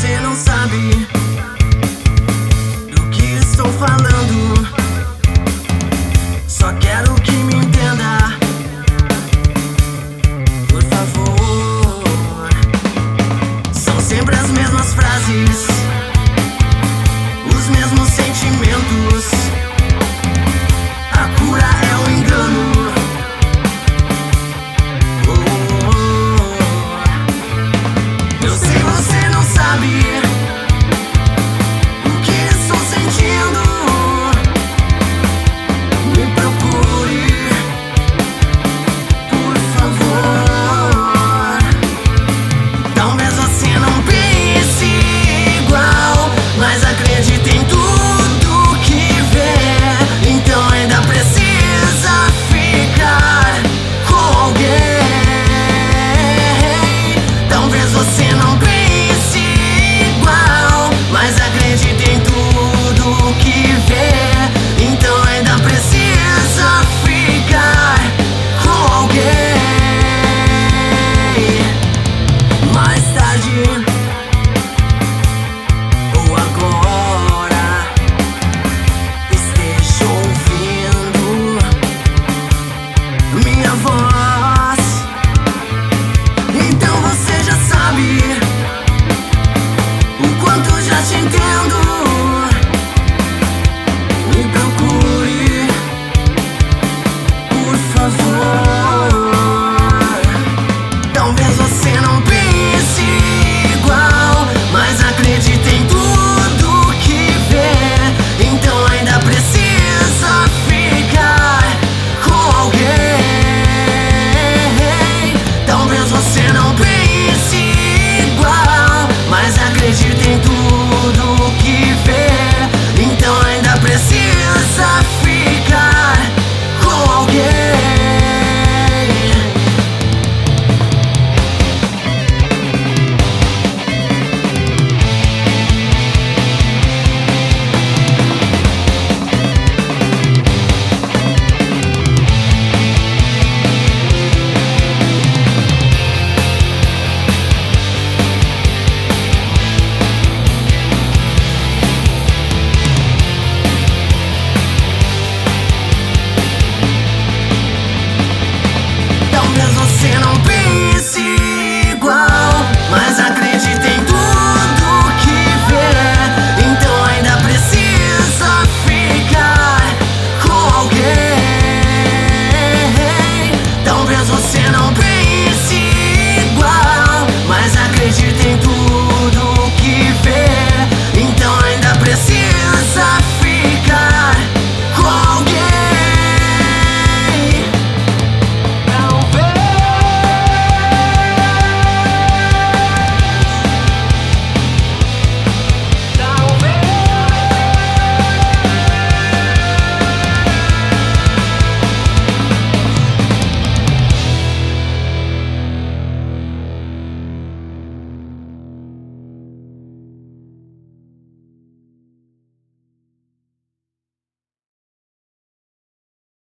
você não sabe do que estou falando. Só quero que me entenda, por favor. São sempre as mesmas frases, os mesmos sentimentos. A cura é o engano. Eu sei, você não sabe o que estou sentindo. Me procure, por favor. Talvez você não pense igual, mas acredite em tudo que vê. Então ainda precisa ficar com alguém. Talvez você não pense